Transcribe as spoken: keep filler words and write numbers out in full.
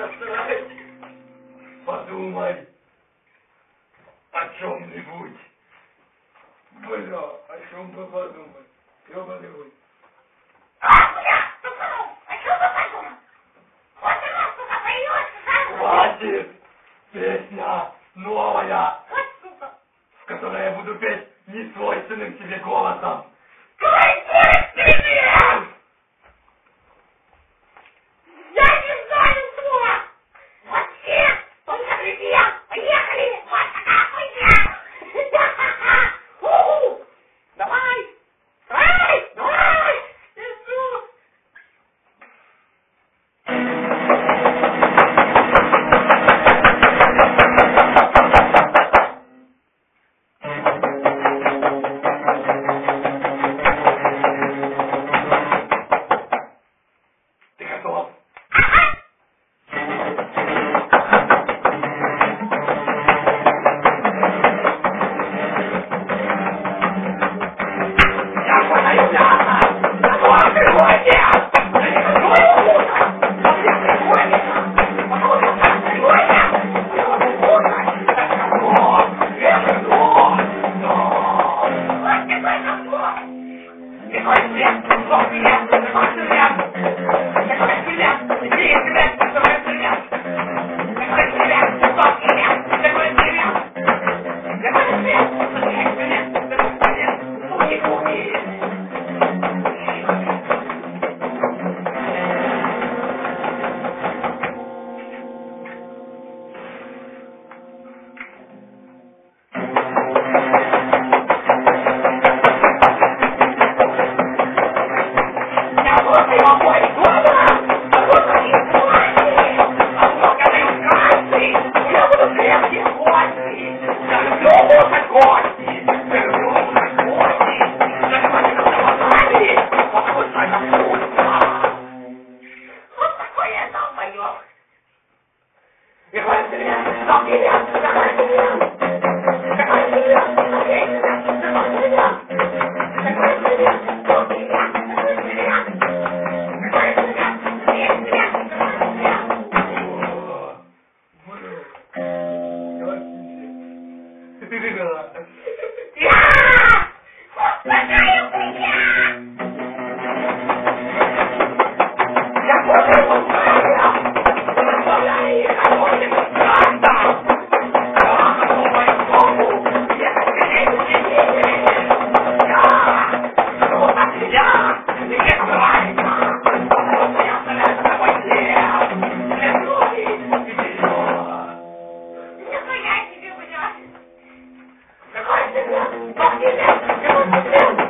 постарайся. Подумай о чем-нибудь. Бля, о чем бы подумать? Ёбаный вы. А, бля, пацанов, о чем бы подумать? Вот она, сука, появилась, хватит! Песня новая, вот, сука. в которой я буду петь несвойственным тебе голосом. Твой привет! Я не знаю, сука! Вот все, только друзья, поехали! Вот такая хуйня! У-у! Давай! Давай! Давай! Иду! Ты готов? Я подаю мясо! Какое сегодня? Я не хочу его кушать! Но мне приходится! Потому что так сегодня я могу кушать! Это говно! Это говно! Но! Вот такой говно! Какой свет! Какой свет! Какой свет! Какой свет! Иди, свет! Какой свет! Какой свет! Какой свет! Какой свет! Какой свет! Какой свет! Какой свет! Пуки-пуки! Я вот его мой дома! А вот они кости! А вот они кости! Я буду крепкие кости! Я люблю кушать кости! Я люблю кушать кости! Я не хочу колбасами! Потому что это вкусно! Вот такой я долбоёб! Какой цвет? Какой цвет? Какой цвет? Какой цвет? Какой цвет? Какой цвет? Какой цвет? Какой цвет? Какой тебе? Какой тебе?